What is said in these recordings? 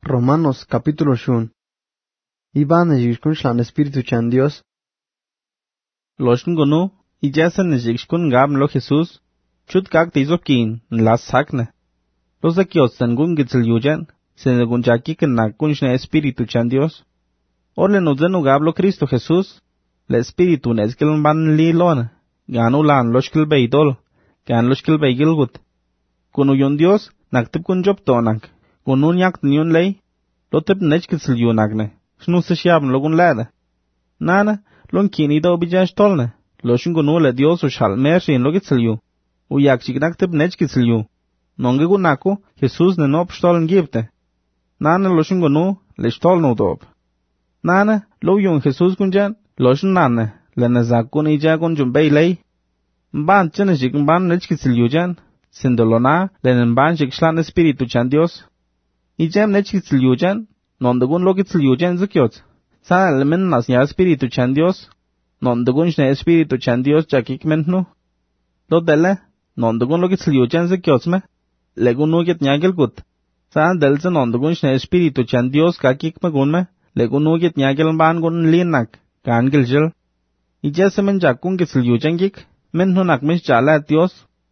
Romanos capítulo 1. Iban yishkun shlan Espíritu chan Dios. Loshn gonu, ijasan yishkun gab lo Jesús, chut kak tizokin, las sakne. Los akiotsan gun gitzel yujan, sen gun jakiken na kunshne Espíritu chan Dios. Orle no zenu gab lo Cristo Jesús, le Espíritu nezkel ban li lona, ganu lan loshkel beidol, gan loshkel beigilgut. Kunu yon Dios, naktip kun job tonak. Gunun yak niyon lay, lo tip nechkitsil yunagne, shnu se shiabn logun lada. Nana, lon kini da obijash tolne, lo shun gunu le Dios o shal mershin logitsil yu, u yak chiknak tip nechkitsil yu. Nonge gunaku, Jesus ne nop stoln gibte. Nana lo shun gunu, le stol no dob. Nana, lo yun Jesus gunjan, lo shun nana, le nazakun ijagun jumbay lay. Mban chene shik mban nechkitsil yujan, sindolona, le mban shik shlan Espíritu chan Dios. Ijem nechkitsil yujan, nondagun logitsil yujan zikyot. Sana elemen nas ya Espíritu chan Dios, nondagun shne Espíritu chan Dios chakik mentnu. Lo dele, nondagun logitsil yujan zikyot me, legun nugit nyagil gut. Sana delze nondagun shne Espíritu chan Dios kakik me gun me, legun nugit nyagil mban gun linak, kan giljil. Ijese men jakun gitsil yujan gik, mentnu nakmish jala Dios.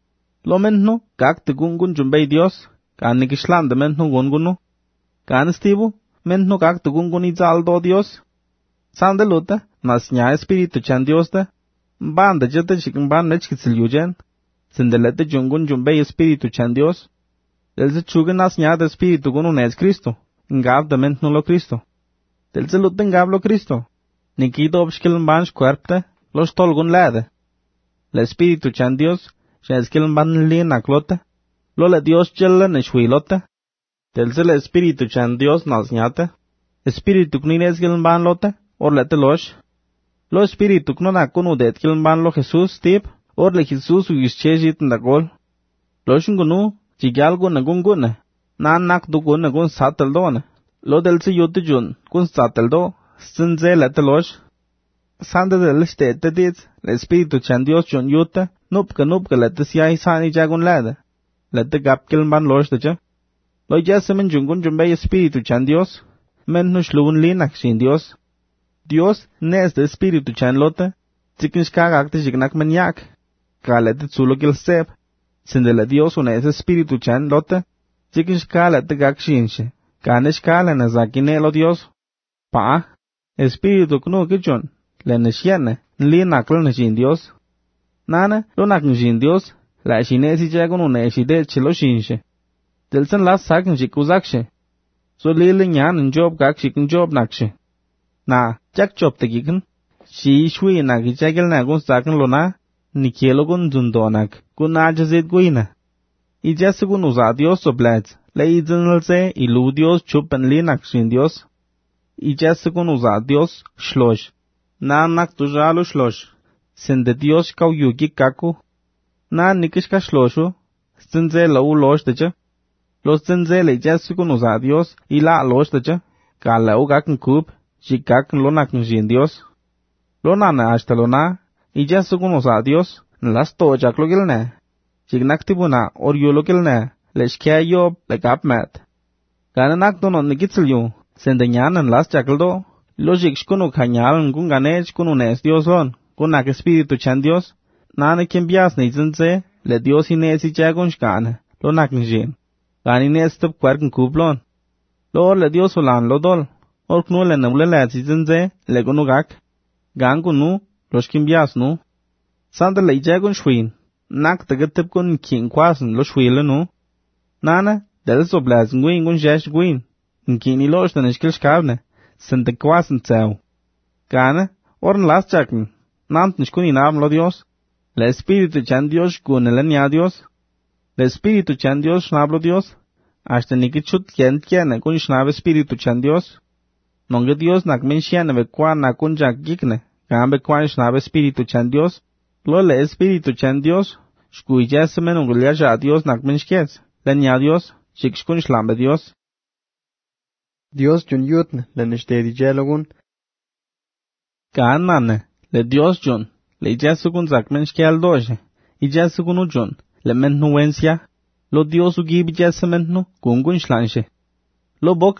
Lo mentnu, kak tigungun jumbay Dios, kan nikishlan de mentnu gungunu. Kan stibu, mentnu kak tigungun izal do Dios. Sande luta, nas nya Espíritu chan Dios de, mban de jete chikin ban nechkitsil yujen, sindelete jungun jumbay Espíritu chan Dios. Delze chugen nas nya de Espíritu gunu nes Cristo, ngab de mentnu lo Cristo. Delze luta ngab lo Cristo, nikido obshkil mban shkuerpte, lo stolgun lade. Le Espíritu chan Dios, sheskil mban li naklote, lo le Dios chelle neshwilote. Delze le Espíritu chan Dios nalsnyate. Espíritu knines gilmban lote, or lete losh. Lo Espíritu knona kunu det gilmban lo Jesús tip, or le Jesús ugischejit ndagol. Lo shungunu, chigyal gun nagungune, nan nak du gun nagun satel done. Lo delze yutu jun, kun satel do, sinze lete losh. Sande del stete dit, le Espíritu chan Dios jun yute, nupka lete siyahi sani jagun lade. Lete gap gilmban losh deje. Lo yasemen jungun jumbay Espíritu chan Dios, men no shlun linak sin Dios. Dios nes de Espíritu chan lote, zikin shkagakte jignak men yak, kalete tsulo gil sep, sindele Dios unes Espíritu chan lote, zikin shkalete gak shinshe, kane shkale na zakine lo Dios. Pa, Espíritu knu kichon, le neshiene, linak lo neshin Dios. Nana, lo nak neshin Dios, la shinesi jagun uneshide chilo shinshe. Delsen las sakin shikuzakshe. So lili nyan job kak shikin job nakshe. Na, jak job tegikin. Shi shui naki chagil na gun sakin lona. Nikielo gun zundonak. Gun ajazit guina. Ijase gun uza Dios so bleds. Le izinlse ilu Dios chupen li nakshin Dios. Ijase gun uza Dios shlosh. Na nak tujalo shlosh. Sende Dios kau yugi kaku. Na nikishka shloshu. Sinze lau losh deje. Los zenze le jasikun usa Dios y la los deje. Ka lau gakin kub. Shikakin lo nakin jin Dios. Lo nana hasta lo na. Y jasikun usa Dios. Las to jak lo gilne. Shignaktibu or yo lo gilne. Leshkia yo le gap met. Gana nakto no nikitsil yu. Sende nyanan las jakaldo. Lo shikshkunu kanyalan gun ganech kunu nes Dios lon. Kunak Espíritu chan Dios. Nana kimbias ni zenze. Le Dios inesi jagun shkane. Lo nakin jin. Gani nestep kwerken kublon. Lo le Dios ulan lo dol. Or knu le nule le zizenze le gunu gak. Gangu nu, los kimbias nu. Sanda le jagun shwin. Nak tegetep kun kin kwasen lo shwile nu. Nana, del so blaz nguin gun jesh guin. Nkini los den iskil shkavne. Sende kwasen tsew. Gane, orn las jaken. Nant nishkun inam lo Dios. Le Espíritu chan Dios gunelen ya Dios. Le Espíritu chan Dios shnablo Dios, hasta nikichut kiene kun shnab Espíritu chan Dios. Nonge Dios nak menshiane bekwa na kun jak gikne, kan bekwa shnab Espíritu chan Dios. Lo le Espíritu chan Dios, shkuya semen ungulya ja Dios nak menshkez, len ya Dios, shikshkun shlambe Dios. Dios jun yutne, le nishtedi jelogun. Kan nane, le Dios jun, le jasukun zak menshkel doje, i jasukun ujun. Le mentnu wensia, lo Dios ugib jasementnu, gungun shlanshe. Lo bokle,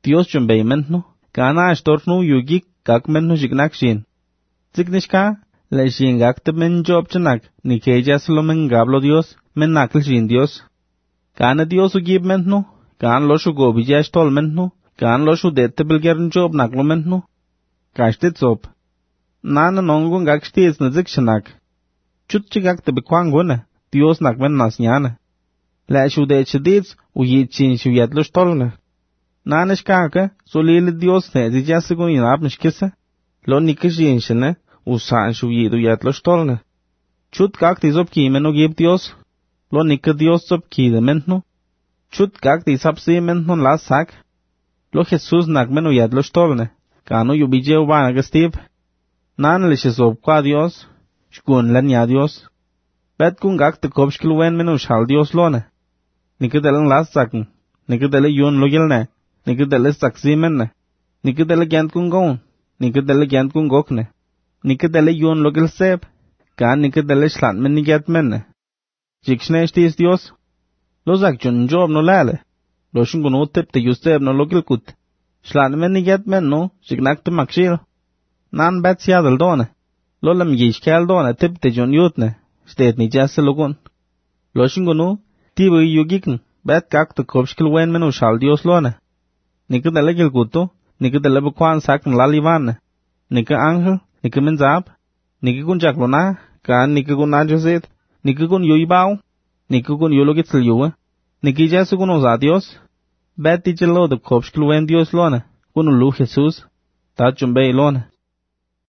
Dios chumbay mentno, kana ashtornu yugik kak mentno jiknak shin. Ziknishka, le shin gakte men job chanak, ni kejas lo men gablo Dios, men nakl shin Dios. Kana Dios ugib mentno, kan lo shu gobi jash tol mentno, kan lo shu dette bilgern job naklo mentno. Kashtit zop. Nana nongun gak shtiz na zik shanak. Chutchi gakte bekwang gune, Dios nak men nas nyane. La shu de chiditz, u yichin shu yadlo shtolne. Nana shkaka, so lili Dios ne zi jasigun inab nishkise. Lo nikishin shine, u saan shu yidu yadlo shtolne. Chut gakti zop ki meno gib Dios. Lo nika Dios zop ki de mentno. Chut gakti sapsi mentno la sak. Lo Jesus nak meno yadlo shtolne. Kano yubije ubana gastib. Nana lishe zop kwa Dios. Shkun lan ya Dios. Bet kun gakti kopshkilwen meno shal Dios lone. Nikidelen las saken. Nikidele yun logilne. Nikidele saksi menne. Nikidele gyant kun gon. Nikidele gyant kun gokne. Nikidele yun logil seb. Kan nikidele shlant men nigyat menne. Jikshne shtis Dios. Lo zak jun job no lale. Lo shungun utep te yuseb no logil kut. Shlant men nigyat men no, shignak te makshil. Nan bet siadel done. Lo lam yishkel done tip te jun yutne. Stet ni jasse logun. Lo shungunu, tibu yugikn, bet kak te kopshkil wen menu shal Dios lone. Nika dele gilguto, nika dele bekwan sakn lalivan. Nika angel, nika menzab, nika kun jaklona, kan nika kun najozet, nika kun yuibao, nika kun yulogitzel yuwe, nika jasse kun oza Dios. Bet di jelo de kopshkil wen Dios lone, kun ulu Jesus, ta chumbay lone.